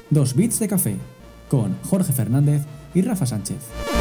Dos Bits de Café, con Jorge Fernández y Rafa Sánchez.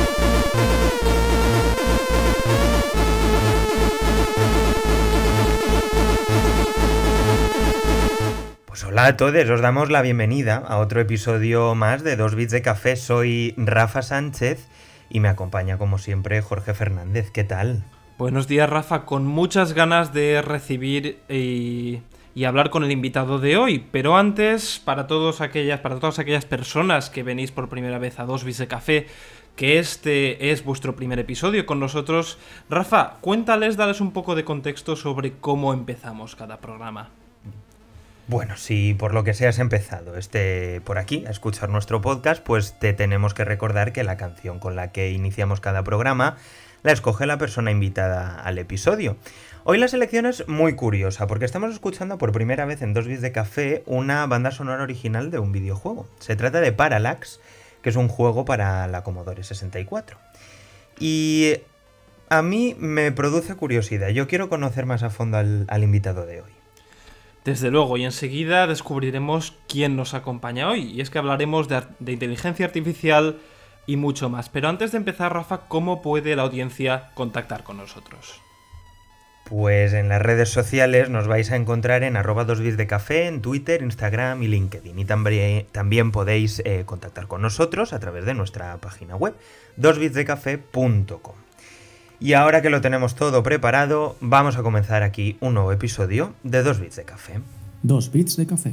Pues hola a todos, os damos la bienvenida a otro episodio más de Dos Bits de Café. Soy Rafa Sánchez y me acompaña como siempre Jorge Fernández. ¿Qué tal? Buenos días, Rafa, con muchas ganas de recibir y hablar con el invitado de hoy, pero antes, para todas aquellas personas que venís por primera vez a Dos Bits de Café, que este es vuestro primer episodio con nosotros, Rafa, dales un poco de contexto sobre cómo empezamos cada programa. Bueno, si por lo que sea has empezado por aquí a escuchar nuestro podcast, pues te tenemos que recordar que la canción con la que iniciamos cada programa la escoge la persona invitada al episodio. Hoy la selección es muy curiosa porque estamos escuchando por primera vez en Dos Bits de Café una banda sonora original de un videojuego. Se trata de Parallax, que es un juego para la Commodore 64. Y a mí me produce curiosidad. Yo quiero conocer más a fondo al invitado de hoy. Desde luego, y enseguida descubriremos quién nos acompaña hoy. Y es que hablaremos de inteligencia artificial y mucho más. Pero antes de empezar, Rafa, ¿cómo puede la audiencia contactar con nosotros? Pues en las redes sociales nos vais a encontrar en @2bitsdecafé, en Twitter, Instagram y LinkedIn. Y también podéis contactar con nosotros a través de nuestra página web, dosbitsdecafé.com. Y ahora que lo tenemos todo preparado, vamos a comenzar aquí un nuevo episodio de Dos Bits de Café. Dos Bits de Café.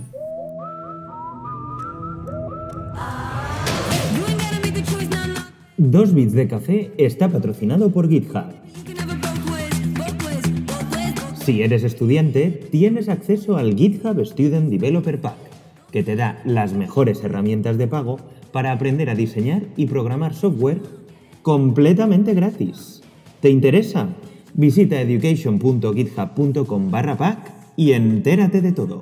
Dos Bits de Café está patrocinado por GitHub. Si eres estudiante, tienes acceso al GitHub Student Developer Pack, que te da las mejores herramientas de pago para aprender a diseñar y programar software completamente gratis. ¿Te interesa? Visita education.github.com/pack y entérate de todo.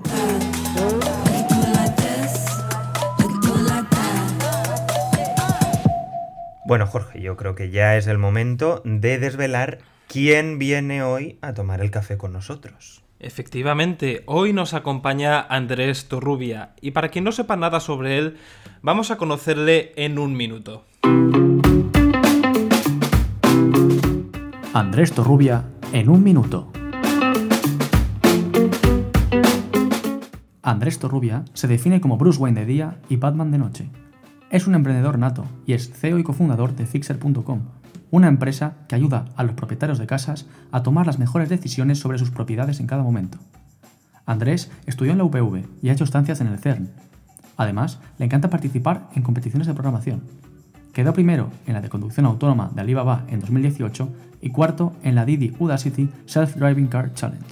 Bueno, Jorge, yo creo que ya es el momento de desvelar quién viene hoy a tomar el café con nosotros. Efectivamente, hoy nos acompaña Andrés Torrubia, y para quien no sepa nada sobre él, vamos a conocerle en un minuto. Andrés Torrubia en un minuto. Andrés Torrubia se define como Bruce Wayne de día y Batman de noche. Es un emprendedor nato y es CEO y cofundador de Fixer.com, una empresa que ayuda a los propietarios de casas a tomar las mejores decisiones sobre sus propiedades en cada momento. Andrés estudió en la UPV y ha hecho estancias en el CERN. Además, le encanta participar en competiciones de programación. Quedó primero en la de conducción autónoma de Alibaba en 2018 y cuarto en la Didi Udacity Self-Driving Car Challenge.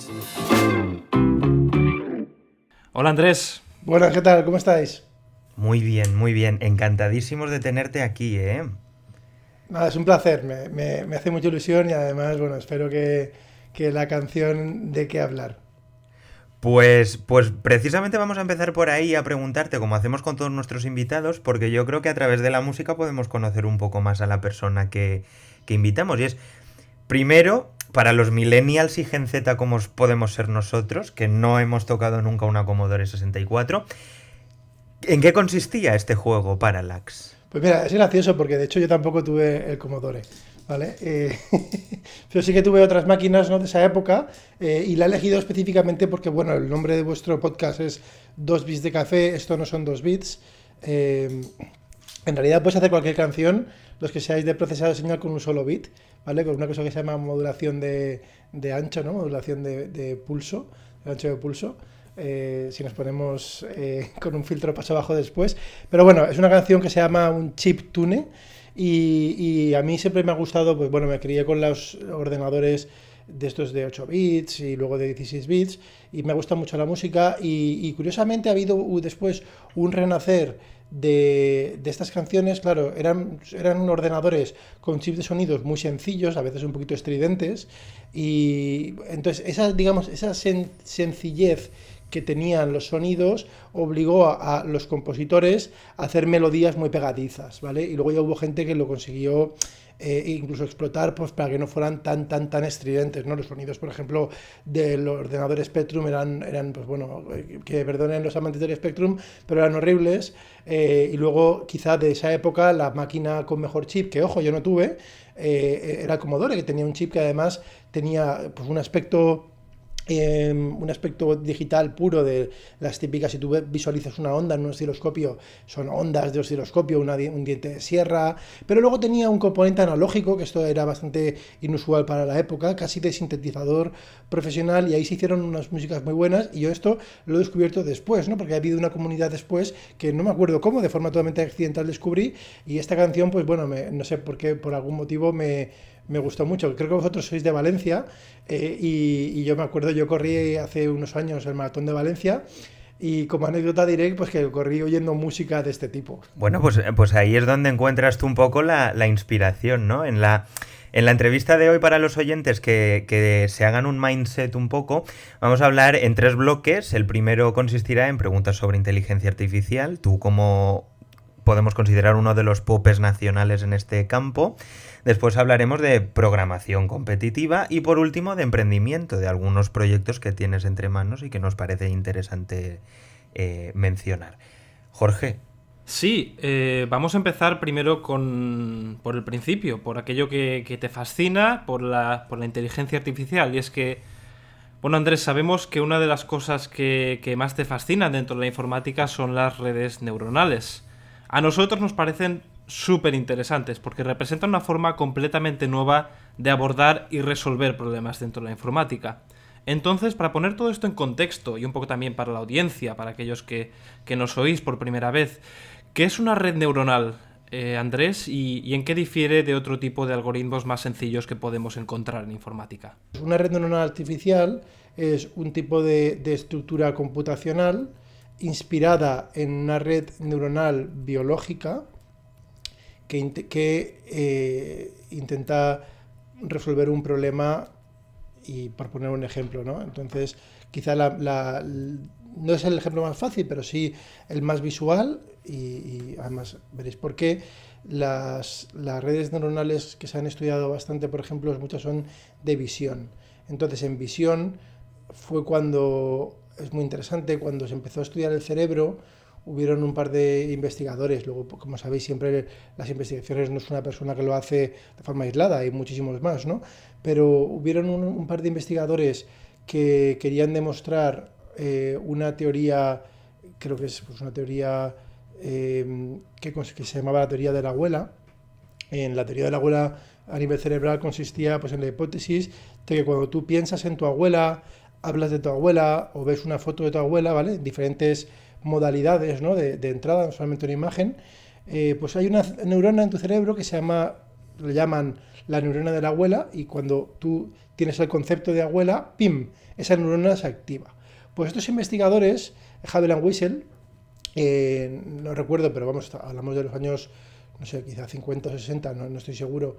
Hola, Andrés. Buenas, ¿qué tal? ¿Cómo estáis? Muy bien, muy bien. Encantadísimos de tenerte aquí, ¿eh? Nada, es un placer. Me hace mucha ilusión y además, bueno, espero que la canción dé que hablar. Pues precisamente vamos a empezar por ahí a preguntarte, como hacemos con todos nuestros invitados, porque yo creo que a través de la música podemos conocer un poco más a la persona que invitamos. Y es, primero, para los millennials y Gen Z como podemos ser nosotros, que no hemos tocado nunca una Commodore 64, ¿en qué consistía este juego, Parallax? Pues mira, es gracioso porque de hecho yo tampoco tuve el Commodore, ¿vale? Pero sí que tuve otras máquinas, ¿no?, de esa época, y la he elegido específicamente porque, bueno, el nombre de vuestro podcast es Dos Bits de Café, esto no son 2 bits. En realidad puedes hacer cualquier canción, los que seáis de procesado de señal con un solo bit, ¿vale? Con una cosa que se llama modulación de ancho, ¿no? Modulación de pulso, de ancho de pulso. Si nos ponemos con un filtro paso abajo después. Pero bueno, es una canción que se llama un chiptune y a mí siempre me ha gustado, pues bueno, me crié con los ordenadores de estos de 8 bits y luego de 16 bits y me gusta mucho la música y curiosamente ha habido después un renacer de estas canciones. Claro, eran ordenadores con chips de sonidos muy sencillos, a veces un poquito estridentes, y entonces esa sencillez que tenían los sonidos obligó a los compositores a hacer melodías muy pegadizas, ¿vale? Y luego ya hubo gente que lo consiguió incluso explotar, pues, para que no fueran tan estridentes, ¿no? Los sonidos, por ejemplo, del ordenador Spectrum eran pues bueno, que perdonen los amantes del Spectrum, pero eran horribles. Y luego, quizá de esa época, la máquina con mejor chip, que ojo, yo no tuve, era el Commodore, que tenía un chip que además tenía pues un aspecto digital puro de las típicas. Si tú visualizas una onda en un osciloscopio, son ondas de osciloscopio, un diente de sierra, pero luego tenía un componente analógico, que esto era bastante inusual para la época, casi de sintetizador profesional, y ahí se hicieron unas músicas muy buenas, y yo esto lo he descubierto después, ¿no? Porque ha habido una comunidad después que no me acuerdo cómo, de forma totalmente accidental descubrí, y esta canción, pues bueno, no sé por qué, por algún motivo me gustó mucho. Creo que vosotros sois de Valencia, y yo me acuerdo, yo corrí hace unos años el maratón de Valencia, y como anécdota diré pues que corrí oyendo música de este tipo. Bueno, pues ahí es donde encuentras tú un poco la inspiración, ¿no? En la entrevista de hoy, para los oyentes que se hagan un mindset un poco, vamos a hablar en 3 bloques. El primero consistirá en preguntas sobre inteligencia artificial, tú como podemos considerar uno de los popes nacionales en este campo. Después hablaremos de programación competitiva y por último de emprendimiento, de algunos proyectos que tienes entre manos y que nos parece interesante mencionar. Jorge. Sí, vamos a empezar primero por el principio, por aquello que te fascina, por la inteligencia artificial. Y es que, bueno, Andrés, sabemos que una de las cosas que más te fascinan dentro de la informática son las redes neuronales. A nosotros nos parecen súper interesantes porque representan una forma completamente nueva de abordar y resolver problemas dentro de la informática. Entonces, para poner todo esto en contexto y un poco también para la audiencia, para aquellos que nos oís por primera vez, ¿qué es una red neuronal, Andrés, y en qué difiere de otro tipo de algoritmos más sencillos que podemos encontrar en informática? Una red neuronal artificial es un tipo de estructura computacional inspirada en una red neuronal biológica que intenta resolver un problema, y por poner un ejemplo, ¿no? Entonces, quizá no es el ejemplo más fácil, pero sí el más visual, y además veréis por qué. Las redes neuronales que se han estudiado bastante, por ejemplo, muchas son de visión. Entonces, en visión fue cuando, es muy interesante, cuando se empezó a estudiar el cerebro, hubieron un par de investigadores. Luego, como sabéis, siempre las investigaciones no es una persona que lo hace de forma aislada, hay muchísimos más, ¿no? Pero hubieron un par de investigadores que querían demostrar una teoría, creo que es pues, una teoría que se llamaba la teoría de la abuela. En la teoría de la abuela a nivel cerebral consistía pues, en la hipótesis de que cuando tú piensas en tu abuela, hablas de tu abuela o ves una foto de tu abuela, ¿vale? Diferentes modalidades, ¿no? de entrada, no solamente una imagen, pues hay una neurona en tu cerebro que le llaman la neurona de la abuela, y cuando tú tienes el concepto de abuela, ¡pim!, esa neurona se activa. Pues estos investigadores, Haveland Wiesel, no recuerdo, pero vamos, hablamos de los años, no sé, quizá 50 o 60, no estoy seguro,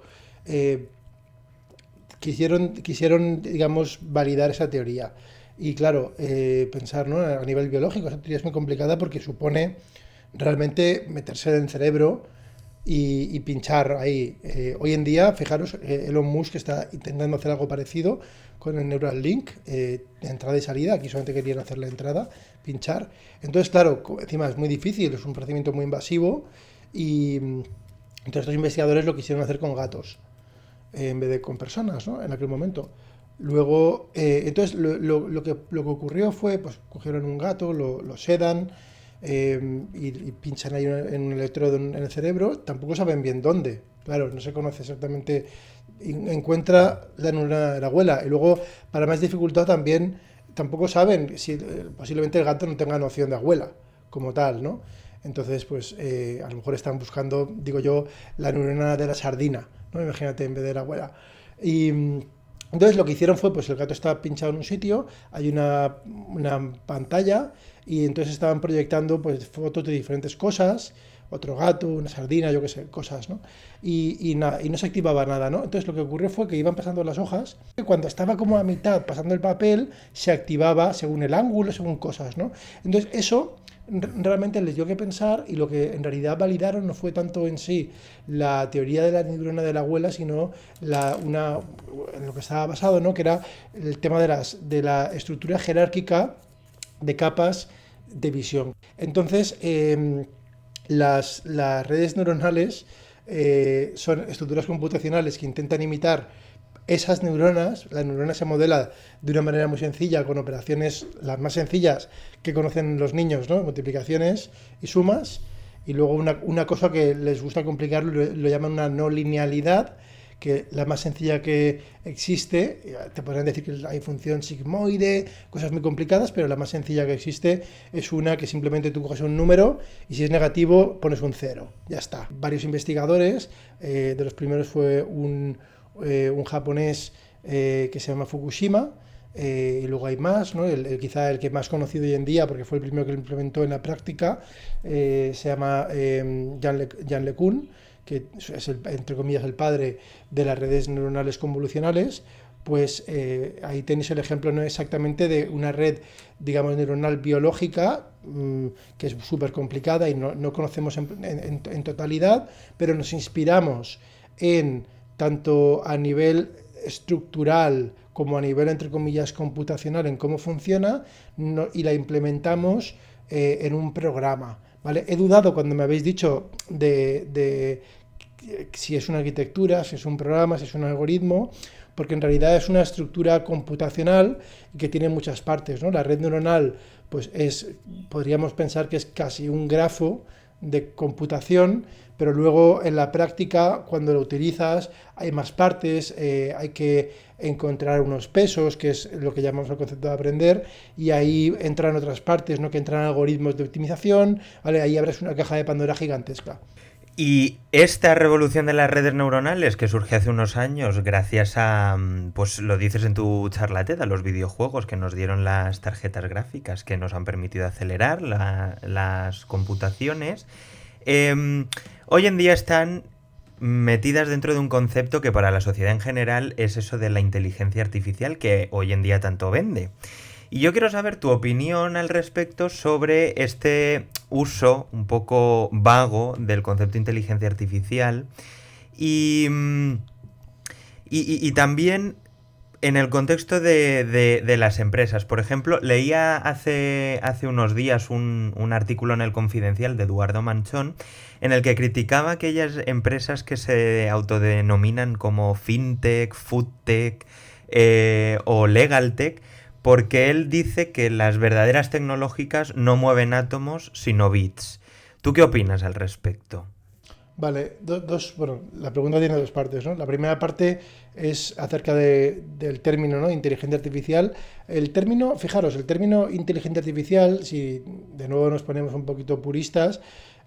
quisieron, digamos, validar esa teoría. Y claro, pensar, ¿no?, a nivel biológico, esa teoría es muy complicada porque supone realmente meterse en el cerebro y pinchar ahí. Hoy en día, fijaros, Elon Musk está intentando hacer algo parecido con el Neuralink, de entrada y salida. Aquí solamente querían hacer la entrada, pinchar. Entonces, claro, encima es muy difícil, es un procedimiento muy invasivo, y entonces estos investigadores lo quisieron hacer con gatos en vez de con personas, ¿no?, en aquel momento. Luego, entonces lo que ocurrió fue, pues cogieron un gato, lo sedan, y pinchan ahí en un electrodo en el cerebro. Tampoco saben bien dónde, claro, no se conoce exactamente. Encuentra la neurona de la abuela, y luego, para más dificultad también, tampoco saben si posiblemente el gato no tenga noción de abuela como tal, ¿no? Entonces, pues a lo mejor están buscando, digo yo, la neurona de la sardina, ¿no? Imagínate, en vez de la abuela. Y Entonces lo que hicieron fue, pues el gato está pinchado en un sitio, hay una pantalla y entonces estaban proyectando pues fotos de diferentes cosas, otro gato, una sardina, yo qué sé, cosas, ¿no? Y no se activaba nada, ¿no? Entonces lo que ocurrió fue que iban pasando las hojas, y cuando estaba como a mitad pasando el papel, se activaba según el ángulo, según cosas, ¿no? Entonces eso realmente les dio que pensar y lo que en realidad validaron no fue tanto en sí la teoría de la neurona de la abuela, sino en lo que estaba basado, ¿no? Que era el tema de la estructura jerárquica de capas de visión. Entonces, las redes neuronales son estructuras computacionales que intentan imitar esas neuronas. La neurona se modela de una manera muy sencilla, con operaciones las más sencillas que conocen los niños, ¿no? Multiplicaciones y sumas. Y luego una cosa que les gusta complicar lo llaman una no linealidad, que la más sencilla que existe, te podrían decir que hay función sigmoide, cosas muy complicadas, pero la más sencilla que existe es una que simplemente tú coges un número y si es negativo pones un 0, ya está. Varios investigadores, de los primeros fue un japonés que se llama Fukushima, y luego hay más, ¿no? Quizá el que más conocido hoy en día, porque fue el primero que lo implementó en la práctica, se llama Jan LeCun, que es entre comillas el padre de las redes neuronales convolucionales. Pues ahí tenéis el ejemplo no exactamente de una red, digamos, neuronal biológica, que es súper complicada y no conocemos en totalidad, pero nos inspiramos en tanto a nivel estructural como a nivel, entre comillas, computacional, en cómo funciona, y la implementamos en un programa, ¿vale? He dudado cuando me habéis dicho de si es una arquitectura, si es un programa, si es un algoritmo, porque en realidad es una estructura computacional que tiene muchas partes, ¿no? La red neuronal, pues podríamos pensar que es casi un grafo de computación, pero luego en la práctica, cuando lo utilizas, hay más partes, hay que encontrar unos pesos, que es lo que llamamos el concepto de aprender, y ahí entran otras partes, ¿no? Que entran algoritmos de optimización, ¿vale? Ahí abres una caja de Pandora gigantesca. Y esta revolución de las redes neuronales que surge hace unos años gracias a, pues lo dices en tu charla TED, a los videojuegos que nos dieron las tarjetas gráficas que nos han permitido acelerar las computaciones, hoy en día están metidas dentro de un concepto que para la sociedad en general es eso de la inteligencia artificial que hoy en día tanto vende. Y yo quiero saber tu opinión al respecto sobre este uso un poco vago del concepto de inteligencia artificial y también en el contexto de las empresas. Por ejemplo, leía hace unos días un artículo en El Confidencial de Eduardo Manchón en el que criticaba aquellas empresas que se autodenominan como fintech, foodtech o legaltech, porque él dice que las verdaderas tecnológicas no mueven átomos, sino bits. ¿Tú qué opinas al respecto? Vale, bueno, la pregunta tiene dos partes, ¿no? La primera parte es acerca del término, ¿no? Inteligencia artificial. El término, fijaros, el término inteligencia artificial, si de nuevo nos ponemos un poquito puristas,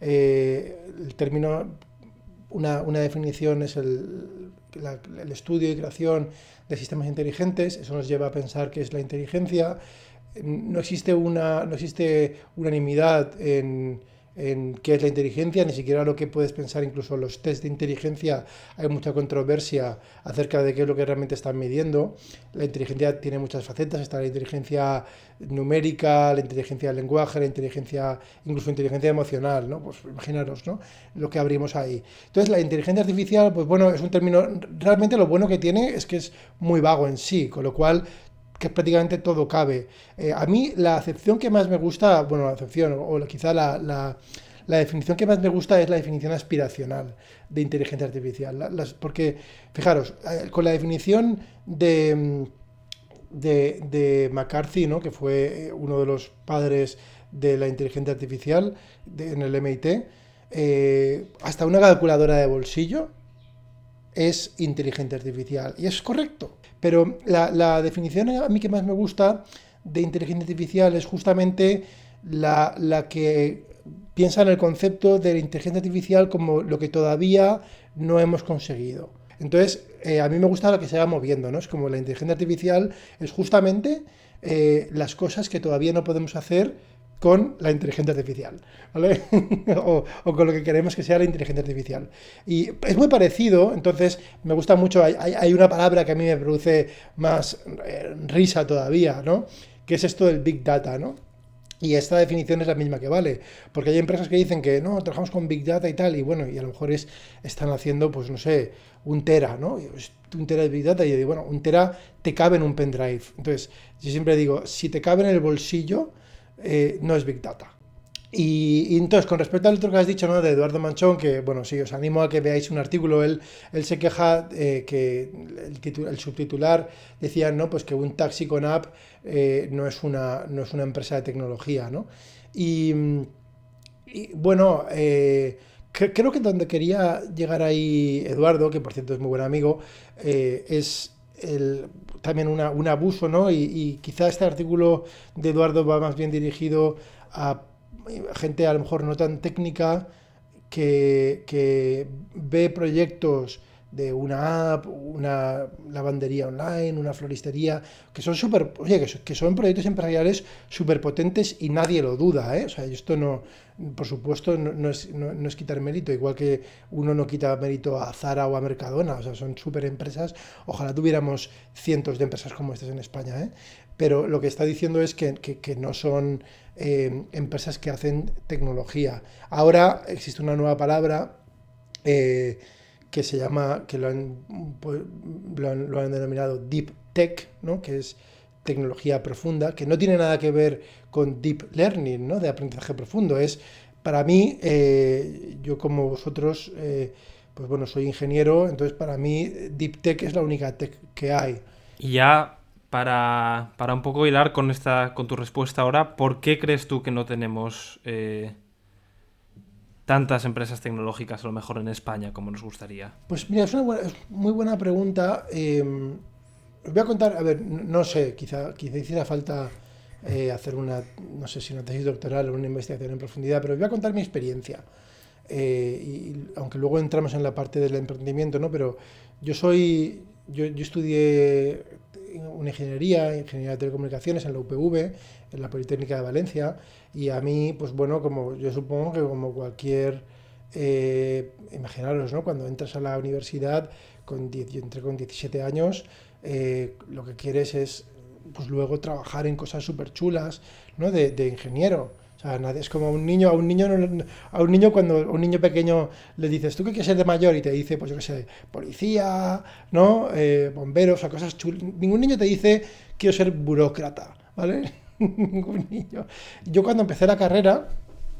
el término, una definición es el estudio y creación de sistemas inteligentes. Eso nos lleva a pensar qué es la inteligencia. No existe unanimidad en qué es la inteligencia, ni siquiera lo que puedes pensar, incluso los test de inteligencia, hay mucha controversia acerca de qué es lo que realmente están midiendo. La inteligencia tiene muchas facetas, está la inteligencia numérica, la inteligencia del lenguaje, incluso inteligencia emocional, ¿no? Pues imaginaros, ¿no? Lo que abrimos ahí. Entonces la inteligencia artificial, pues bueno, es un término, realmente lo bueno que tiene es que es muy vago en sí, con lo cual que prácticamente todo cabe. A mí la acepción que más me gusta, bueno, la acepción o quizá la definición que más me gusta es la definición aspiracional de inteligencia artificial. Porque, fijaros, con la definición de McCarthy, ¿no? Que fue uno de los padres de la inteligencia artificial en el MIT, hasta una calculadora de bolsillo es inteligencia artificial. Y es correcto. Pero la definición a mí que más me gusta de inteligencia artificial es justamente la que piensa en el concepto de la inteligencia artificial como lo que todavía no hemos conseguido. Entonces, a mí me gusta lo que se va moviendo, ¿no? Es como la inteligencia artificial es justamente las cosas que todavía no podemos hacer con la inteligencia artificial, ¿vale? o con lo que queremos que sea la inteligencia artificial. Y es muy parecido, entonces me gusta mucho, hay una palabra que a mí me produce más risa todavía, ¿no? Que es esto del Big Data, ¿no? Y esta definición es la misma que vale, porque hay empresas que dicen que no, trabajamos con Big Data y tal, y bueno, y a lo mejor están haciendo, pues no sé, un tera, ¿no? Un tera de Big Data, y yo digo, bueno, un tera te cabe en un pendrive. Entonces, yo siempre digo, si te cabe en el bolsillo, no es Big Data. Y entonces, con respecto al otro que has dicho, ¿no? De Eduardo Manchón, que bueno, sí, os animo a que veáis un artículo. Él se queja que el subtitular decía, ¿no? Pues que un taxi con app no es una empresa de tecnología, ¿no? Y, bueno, creo que donde quería llegar ahí Eduardo, que por cierto es muy buen amigo, es también un abuso, ¿no? Y quizá este artículo de Eduardo va más bien dirigido a gente a lo mejor no tan técnica que ve proyectos de una app, una lavandería online, una floristería, que son súper, oye, que son proyectos empresariales súper potentes y nadie lo duda, ¿eh? O sea, esto no, por supuesto, no es quitar mérito, igual que uno no quita mérito a Zara o a Mercadona, o sea, son súper empresas, ojalá tuviéramos cientos de empresas como estas en España, ¿eh? Pero lo que está diciendo es que no son empresas que hacen tecnología. Ahora existe una nueva palabra que se llama, que lo han denominado Deep Tech, ¿no? Que es tecnología profunda, que no tiene nada que ver con Deep Learning, ¿no? De aprendizaje profundo. Es, para mí, yo como vosotros, pues bueno, soy ingeniero, entonces para mí Deep Tech es la única tech que hay. Y ya para un poco hilar con tu respuesta ahora, ¿por qué crees tú que no tenemos tantas empresas tecnológicas a lo mejor en España como nos gustaría? Pues mira, es muy buena pregunta. Os voy a contar, a ver, no sé, quizá hiciera falta hacer no sé si una tesis doctoral o una investigación en profundidad, pero os voy a contar mi experiencia. Aunque luego entramos en la parte del emprendimiento, ¿no? Pero yo estudié una ingeniería de telecomunicaciones en la UPV, en la Politécnica de Valencia, y a mí, pues bueno, como yo supongo que como cualquier, imaginaros, ¿no? Cuando entras a la universidad, yo entré con 17 años, lo que quieres es, pues luego trabajar en cosas súper chulas, ¿no? De ingeniero. O sea, es como a un niño cuando a un niño pequeño le dices, ¿tú qué quieres ser de mayor? Y te dice, pues yo qué sé, policía, ¿no? Bomberos, o sea, cosas chulas. Ningún niño te dice, quiero ser burócrata, ¿vale? Ningún niño. Yo cuando empecé la carrera,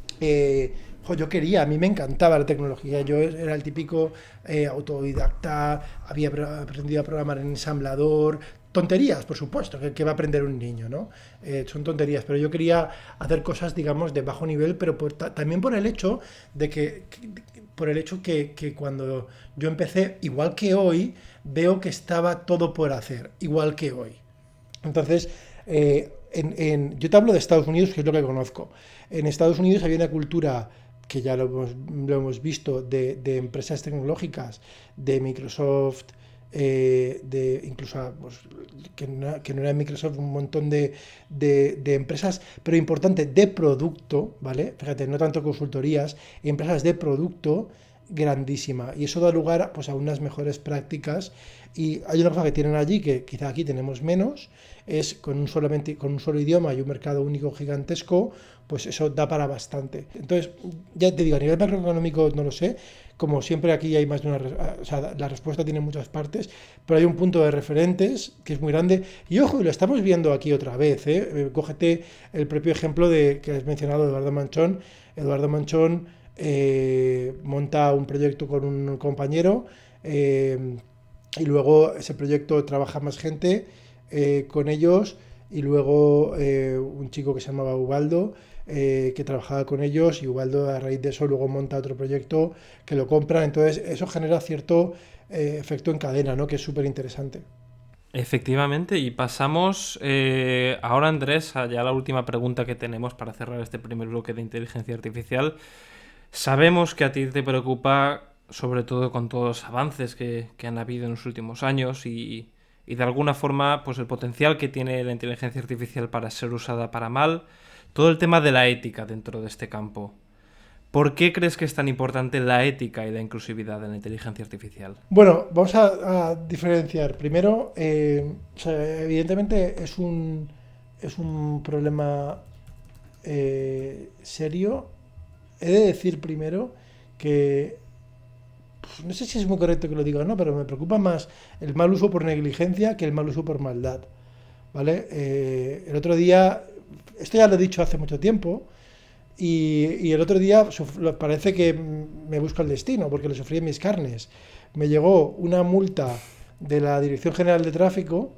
a mí me encantaba la tecnología. Yo era el típico autodidacta, había aprendido a programar en ensamblador. Tonterías, por supuesto, que va a aprender un niño, ¿no? Son tonterías, pero yo quería hacer cosas, digamos, de bajo nivel, pero también por el hecho de que cuando yo empecé, igual que hoy, veo que estaba todo por hacer, igual que hoy. Entonces, yo te hablo de Estados Unidos, que es lo que conozco. En Estados Unidos había una cultura que ya lo hemos visto, de empresas tecnológicas, de Microsoft, incluso pues, que no era Microsoft, un montón de empresas, pero importante, de producto, ¿vale? Fíjate, no tanto consultorías, empresas de producto grandísima, y eso da lugar pues, a unas mejores prácticas. Y hay una cosa que tienen allí que quizá aquí tenemos menos, es con un solo idioma y un mercado único gigantesco, pues eso da para bastante. Entonces, ya te digo, a nivel macroeconómico no lo sé, como siempre aquí hay más de una, o sea, la respuesta tiene muchas partes, pero hay un punto de referentes que es muy grande, y ojo, lo estamos viendo aquí otra vez, cógete el propio ejemplo que has mencionado, Eduardo Manchón. Eduardo Manchón monta un proyecto con un compañero, y luego ese proyecto trabaja más gente con ellos, y luego un chico que se llamaba Ubaldo, que trabajaba con ellos, y Ubaldo a raíz de eso luego monta otro proyecto que lo compran. Entonces eso genera cierto efecto en cadena, ¿no? Que es súper interesante. Efectivamente, y pasamos ahora, Andrés, a ya la última pregunta que tenemos para cerrar este primer bloque de inteligencia artificial. Sabemos que a ti te preocupa sobre todo con todos los avances que han habido en los últimos años y de alguna forma pues el potencial que tiene la inteligencia artificial para ser usada para mal, todo el tema de la ética dentro de este campo. ¿Por qué crees que es tan importante la ética y la inclusividad en la inteligencia artificial? Bueno, vamos a diferenciar. Primero, o sea, evidentemente es un problema serio. He de decir primero que pues, no sé si es muy correcto que lo diga o no, pero me preocupa más el mal uso por negligencia que el mal uso por maldad. ¿Vale? El otro día, esto ya lo he dicho hace mucho tiempo, y el otro día parece que me busca el destino, porque lo sufrí en mis carnes. Me llegó una multa de la Dirección General de Tráfico,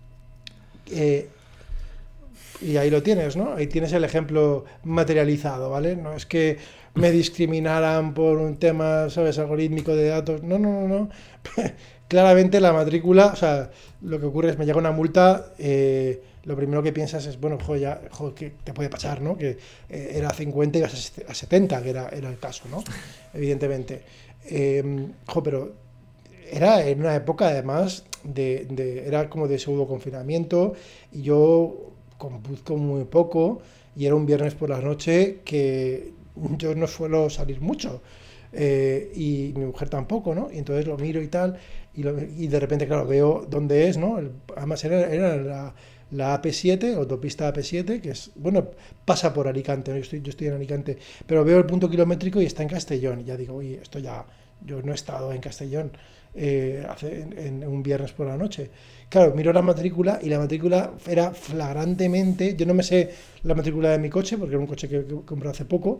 y ahí lo tienes, ¿no? Ahí tienes el ejemplo materializado, ¿vale? No es que me discriminaran por un tema, ¿sabes?, algorítmico de datos. No, no, no, no. Claramente la matrícula, o sea, lo que ocurre es me llega una multa, lo primero que piensas es, bueno, joder, ¿qué te puede pasar, no? Que era 50 y ibas a 70, que era el caso, ¿no? Evidentemente. Pero era en una época, además, era como de pseudo confinamiento, y yo conduzco muy poco, y era un viernes por la noche que yo no suelo salir mucho. Y mi mujer tampoco, ¿no? Y entonces lo miro y tal, y de repente, claro, veo dónde es, ¿no? Además era la AP7, autopista AP7, que es, bueno, pasa por Alicante, ¿no? Yo estoy en Alicante, pero veo el punto kilométrico y está en Castellón, y ya digo, oye, esto ya, yo no he estado en Castellón en un viernes por la noche. Claro, miro la matrícula y la matrícula era flagrantemente, yo no me sé la matrícula de mi coche, porque era un coche que compré hace poco,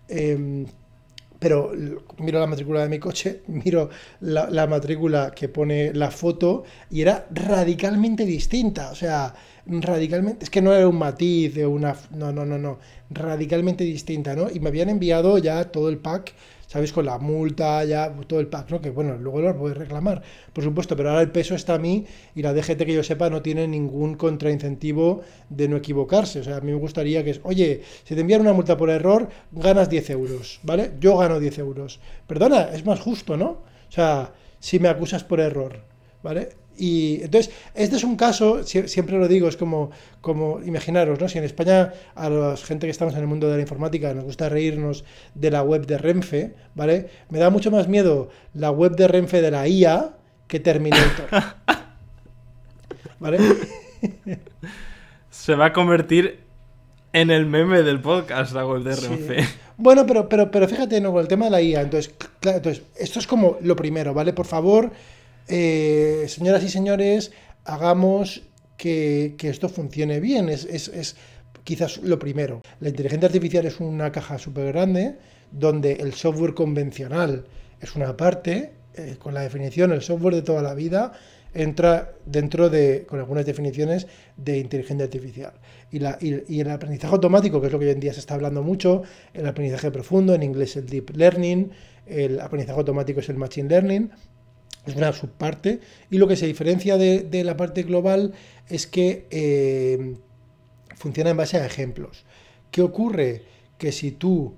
pero miro la matrícula de mi coche, miro la matrícula que pone la foto y era radicalmente distinta, o sea, radicalmente, es que no era un matiz de una, no, radicalmente distinta, ¿no? Y me habían enviado ya todo el pack, ¿sabéis? Con la multa, ya todo el pack, ¿no? Que bueno, luego lo puedes reclamar, por supuesto, pero ahora el peso está a mí y la DGT, que yo sepa, no tiene ningún contraincentivo de no equivocarse. O sea, a mí me gustaría que, oye, si te envían una multa por error, ganas 10 euros, ¿vale? Yo gano 10 euros. Perdona, es más justo, ¿no? O sea, si me acusas por error, ¿vale? Y entonces, este es un caso, siempre lo digo, es como imaginaros, ¿no? Si en España a la gente que estamos en el mundo de la informática nos gusta reírnos de la web de Renfe, ¿vale? Me da mucho más miedo la web de Renfe de la IA que Terminator. ¿Vale? Se va a convertir en el meme del podcast la web de Renfe. Sí. Bueno, pero fíjate, ¿no? Con el tema de la IA, entonces, claro, entonces, esto es como lo primero, ¿vale? Por favor, señoras y señores, hagamos que esto funcione bien. Es quizás lo primero. La inteligencia artificial es una caja súper grande donde el software convencional es una parte, con la definición, el software de toda la vida entra dentro de, con algunas definiciones, de inteligencia artificial. Y el aprendizaje automático, que es lo que hoy en día se está hablando mucho, el aprendizaje profundo, en inglés el deep learning, el aprendizaje automático es el machine learning, es una subparte, y lo que se diferencia de la parte global es que funciona en base a ejemplos. ¿Qué ocurre? Que si tú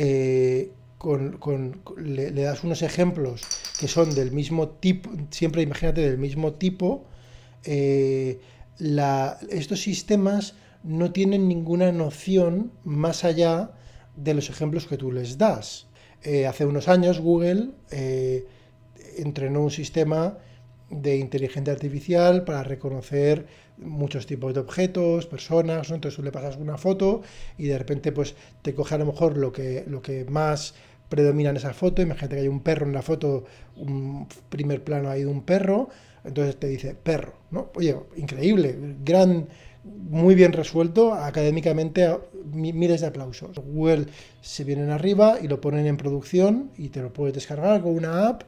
le das unos ejemplos que son del mismo tipo, siempre imagínate del mismo tipo, estos sistemas no tienen ninguna noción más allá de los ejemplos que tú les das. Hace unos años Google entrenó un sistema de inteligencia artificial para reconocer muchos tipos de objetos, personas, ¿no? Entonces tú le pasas una foto y de repente pues te coge a lo mejor lo que más predomina en esa foto. Imagínate que hay un perro en la foto, un primer plano ahí de un perro, entonces te dice perro, ¿no? Oye, increíble, muy bien resuelto, académicamente miles de aplausos. Google se vienen arriba y lo ponen en producción y te lo puedes descargar con una app.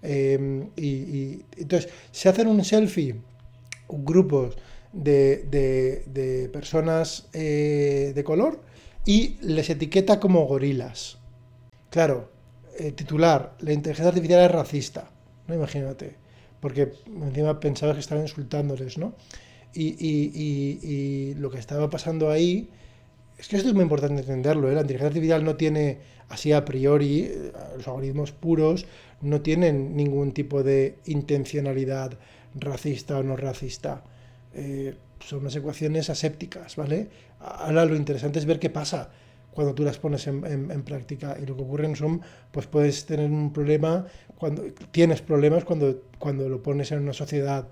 Y entonces se hacen un selfie, grupos de personas de color, y les etiqueta como gorilas. Claro, titular, la inteligencia artificial es racista, ¿no? Imagínate, porque encima pensaba que estaba insultándoles, ¿no? Y lo que estaba pasando ahí es que esto es muy importante entenderlo, ¿eh? La inteligencia artificial no tiene, así a priori, los algoritmos puros no tienen ningún tipo de intencionalidad racista o no racista. Son unas ecuaciones asépticas, ¿vale? Ahora lo interesante es ver qué pasa cuando tú las pones en práctica. Y lo que ocurre son, pues puedes tener un problema, tienes problemas cuando lo pones en una sociedad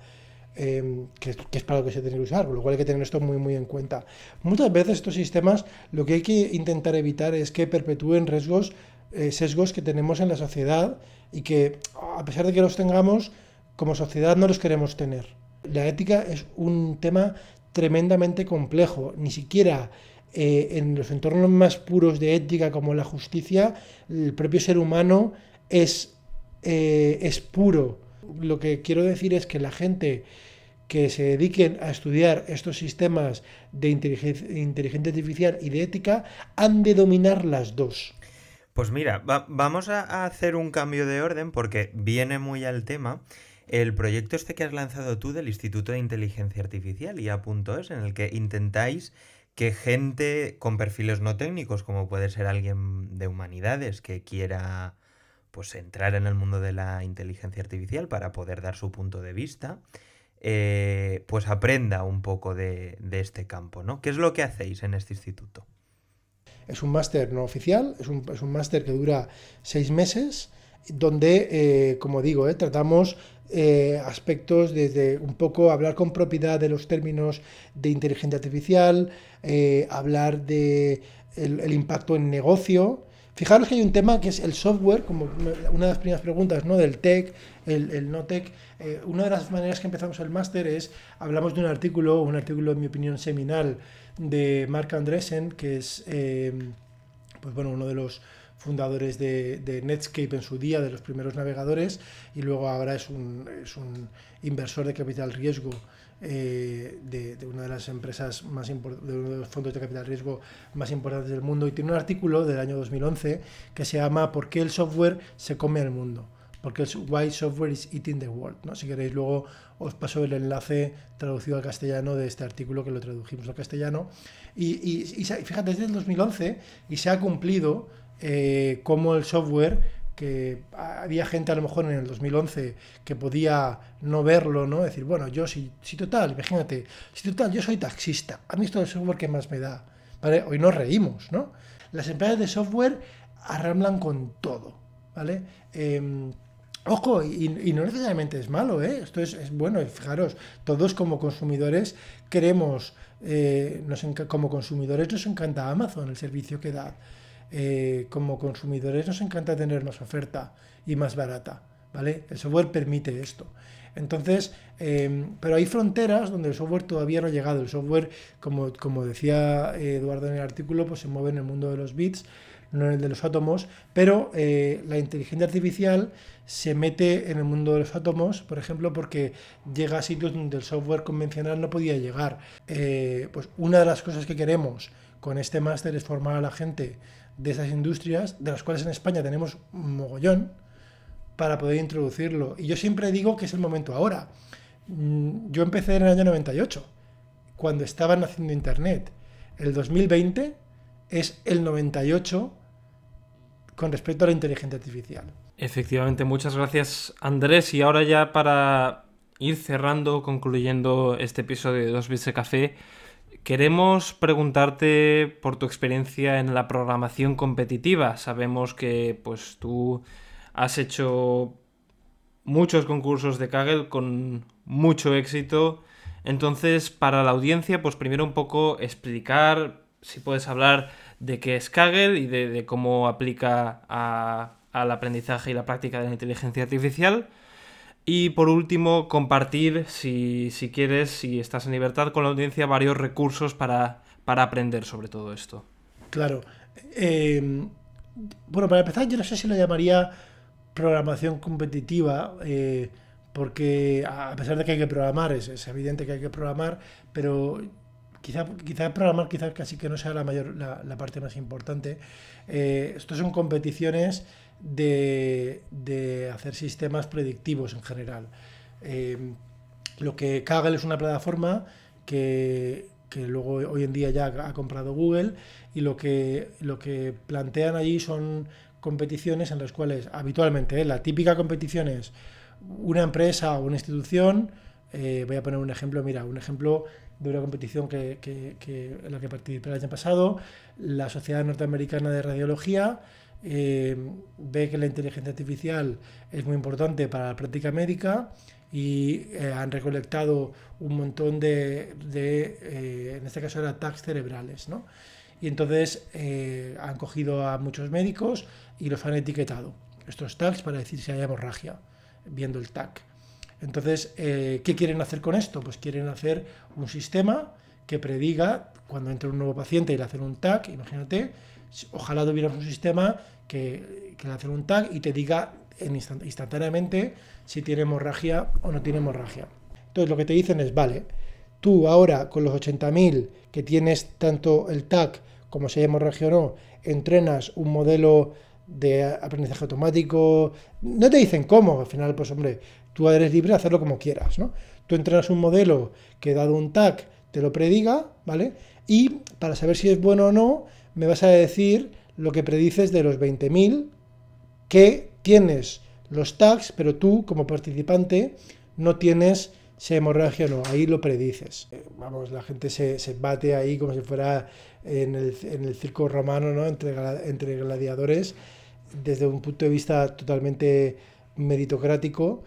que es para lo que se tiene que usar, con lo cual hay que tener esto muy, muy en cuenta. Muchas veces estos sistemas lo que hay que intentar evitar es que perpetúen sesgos que tenemos en la sociedad y que, a pesar de que los tengamos, como sociedad no los queremos tener. La ética es un tema tremendamente complejo, ni siquiera en los entornos más puros de ética como la justicia, el propio ser humano es puro. Lo que quiero decir es que la gente que se dediquen a estudiar estos sistemas de inteligencia artificial y de ética han de dominar las dos. Pues mira, vamos a hacer un cambio de orden porque viene muy al tema. El proyecto este que has lanzado tú del Instituto de Inteligencia Artificial, IA.es, en el que intentáis que gente con perfiles no técnicos, como puede ser alguien de humanidades que quiera pues entrar en el mundo de la inteligencia artificial para poder dar su punto de vista, pues aprenda un poco de este campo, ¿no? ¿Qué es lo que hacéis en este instituto? Es un máster no oficial, es un máster que dura 6 meses, donde, como digo, tratamos aspectos desde un poco hablar con propiedad de los términos de inteligencia artificial, hablar de el impacto en negocio. Fijaros que hay un tema que es el software, como una de las primeras preguntas, ¿no? Del tech, el no tech. Una de las maneras que empezamos el máster hablamos de un artículo en mi opinión seminal, de Marc Andreessen, que es pues bueno, uno de los fundadores de Netscape en su día, de los primeros navegadores, y luego ahora es un inversor de capital riesgo de una de las empresas de uno de los fondos de capital riesgo más importantes del mundo, y tiene un artículo del año 2011 que se llama ¿Por qué el software se come al mundo? Porque Why Software is Eating the World, ¿no? Si queréis luego os paso el enlace traducido al castellano de este artículo, que lo tradujimos al castellano, y fíjate, desde el 2011 y se ha cumplido como el software, que había gente a lo mejor en el 2011 que podía no verlo, ¿no? Decir, bueno, yo si total, imagínate, si total, yo soy taxista, a mí esto es el software que más me da, ¿vale? Hoy nos reímos, ¿no? Las empresas de software arramblan con todo, ¿vale? Ojo, y no necesariamente es malo, ¿eh? Esto es bueno, y fijaros, todos como consumidores queremos, como consumidores nos encanta Amazon, el servicio que da. Como consumidores nos encanta tener más oferta y más barata, ¿vale? El software permite esto. Entonces, pero hay fronteras donde el software todavía no ha llegado. El software, como decía Eduardo en el artículo, pues se mueve en el mundo de los bits, no en el de los átomos, pero la inteligencia artificial se mete en el mundo de los átomos, por ejemplo, porque llega a sitios donde el software convencional no podía llegar. Pues una de las cosas que queremos con este máster es formar a la gente de esas industrias, de las cuales en España tenemos un mogollón, para poder introducirlo. Y yo siempre digo que es el momento ahora. Yo empecé en el año 98, cuando estaban haciendo Internet. El 2020 es el 98 con respecto a la inteligencia artificial. Efectivamente, muchas gracias, Andrés. Y ahora ya para ir cerrando, concluyendo este episodio de 2 Bits de Café, queremos preguntarte por tu experiencia en la programación competitiva. Sabemos que pues tú has hecho muchos concursos de Kaggle con mucho éxito. Entonces, para la audiencia, pues primero un poco explicar, si puedes hablar de qué es Kaggle y de cómo aplica al aprendizaje y la práctica de la inteligencia artificial. Y por último, compartir, si quieres, si estás en libertad con la audiencia, varios recursos para aprender sobre todo esto. Claro. Bueno, para empezar, yo no sé si lo llamaría programación competitiva, porque a pesar de que hay que programar, es evidente que hay que programar, pero quizá programar casi que no sea la parte más importante. Estos son competiciones de hacer sistemas predictivos en general. Lo que Kaggle es una plataforma que que luego hoy en día ya ha comprado Google, y lo que plantean allí son competiciones en las cuales habitualmente, la típica competición es una empresa o una institución. Voy a poner un ejemplo de una competición en la que participé el año pasado. La Sociedad Norteamericana de Radiología ve que la inteligencia artificial es muy importante para la práctica médica y han recolectado un montón en este caso eran tags cerebrales, ¿no? Y entonces han cogido a muchos médicos y los han etiquetado, estos tags, para decir si hay hemorragia, viendo el tag. Entonces, ¿qué quieren hacer con esto? Pues quieren hacer un sistema que prediga cuando entra un nuevo paciente y le hacen un tag. Imagínate, ojalá tuvieras un sistema que le hacen un tag y te diga instantáneamente si tiene hemorragia o no tiene hemorragia. Entonces, lo que te dicen es, vale, tú ahora con los 80.000 que tienes tanto el tag como si hay hemorragia o no, entrenas un modelo de aprendizaje automático. No te dicen cómo, al final, pues hombre, tú eres libre de hacerlo como quieras, ¿no? Tú entrenas un modelo que, dado un tag, te lo prediga, ¿vale? Y para saber si es bueno o no, me vas a decir lo que predices de los 20.000 que tienes los tags, pero tú, como participante, no tienes si hay hemorragia o no, ahí lo predices. Vamos, la gente se bate ahí como si fuera en el circo romano, ¿no? Entre gladiadores, desde un punto de vista totalmente meritocrático,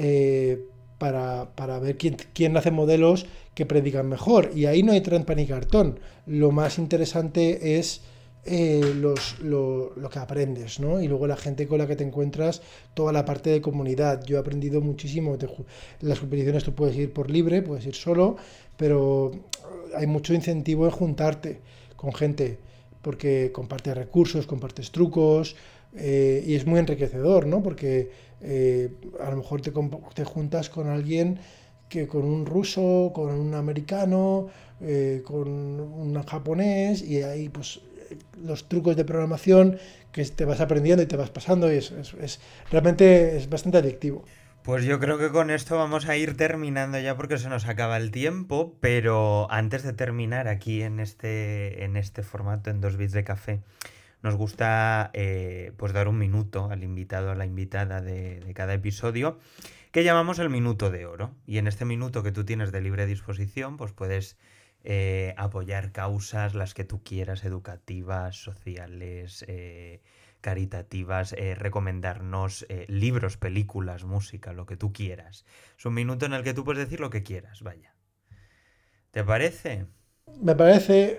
para ver quién hace modelos que predigan mejor. Y ahí no hay trampa ni cartón. Lo más interesante es lo que aprendes, ¿no? Y luego la gente con la que te encuentras, toda la parte de comunidad. Yo he aprendido muchísimo. En las competiciones tú puedes ir por libre, puedes ir solo, pero hay mucho incentivo en juntarte con gente, porque compartes recursos, compartes trucos, y es muy enriquecedor, ¿no? Porque a lo mejor te juntas con alguien, con un ruso, con un americano, con un japonés, y ahí pues los trucos de programación que te vas aprendiendo y te vas pasando, y realmente es bastante adictivo. Pues yo creo que con esto vamos a ir terminando ya porque se nos acaba el tiempo, pero antes de terminar aquí en este formato, en 2 bits de café, nos gusta pues dar un minuto al invitado, a la invitada de cada episodio, que llamamos el minuto de oro. Y en este minuto que tú tienes de libre disposición, pues puedes apoyar causas, las que tú quieras, educativas, sociales, caritativas, recomendarnos libros, películas, música, lo que tú quieras. Es un minuto en el que tú puedes decir lo que quieras, vaya. ¿Te parece? Me parece.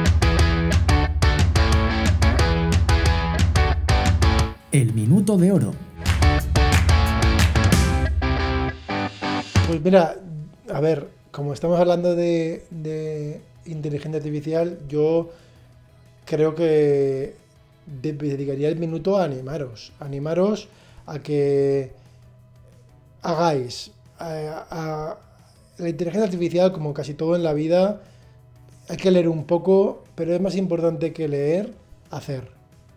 El minuto de oro. Pues mira, a ver, como estamos hablando de inteligencia artificial, yo creo que dedicaría el minuto a animaros a que hagáis a la inteligencia artificial, como casi todo en la vida, hay que leer un poco, pero es más importante que leer, hacer.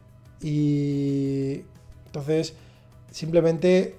Y entonces, simplemente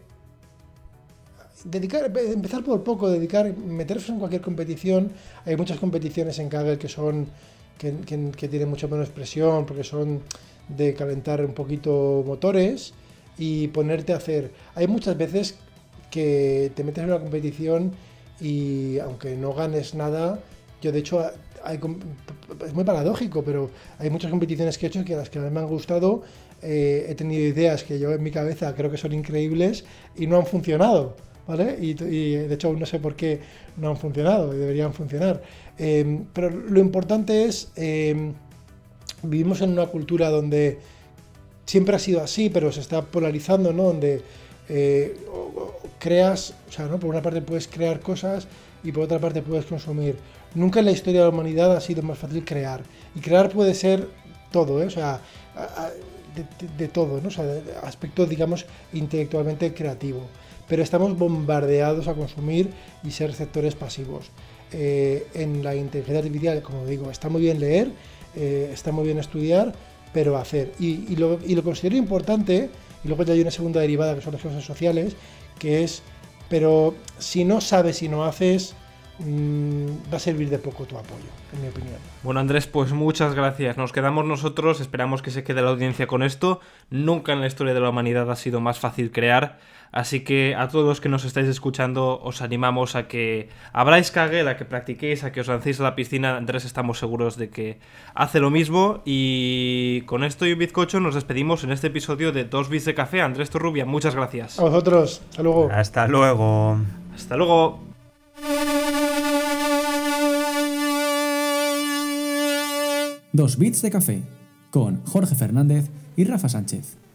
empezar por poco, meterse en cualquier competición. Hay muchas competiciones en Kaggle que tienen mucho menos presión, porque son de calentar un poquito motores y ponerte a hacer. Hay muchas veces que te metes en una competición y aunque no ganes nada, yo de hecho es muy paradójico, pero hay muchas competiciones que he hecho que las que a mí me han gustado, he tenido ideas que yo en mi cabeza creo que son increíbles y no han funcionado, ¿vale? Y de hecho aún no sé por qué no han funcionado, deberían funcionar. Pero lo importante es, vivimos en una cultura donde siempre ha sido así, pero se está polarizando, ¿no? Donde creas, o sea, ¿no? Por una parte puedes crear cosas y por otra parte puedes consumir. Nunca en la historia de la humanidad ha sido más fácil crear. Y crear puede ser todo, ¿eh? O sea, de todo, ¿no? O sea, de aspecto, digamos, intelectualmente creativo. Pero estamos bombardeados a consumir y ser receptores pasivos. En la inteligencia artificial, como digo, está muy bien leer, está muy bien estudiar, pero hacer. Y lo considero importante, y luego ya hay una segunda derivada que son las cosas sociales, que es, pero si no sabes y no haces, va a servir de poco tu apoyo, en mi opinión. Bueno, Andrés, pues muchas gracias. Nos quedamos nosotros, esperamos que se quede la audiencia con esto. Nunca en la historia de la humanidad ha sido más fácil crear, así que a todos los que nos estáis escuchando os animamos a que abráis Kaggle, a que practiquéis, a que os lancéis a la piscina. Andrés, estamos seguros de que hace lo mismo, y con esto y un bizcocho nos despedimos en este episodio de 2 bits de café. Andrés Torrubia, muchas gracias. A vosotros, hasta luego. Hasta luego. Hasta luego. Dos bits de café, con Jorge Fernández y Rafa Sánchez.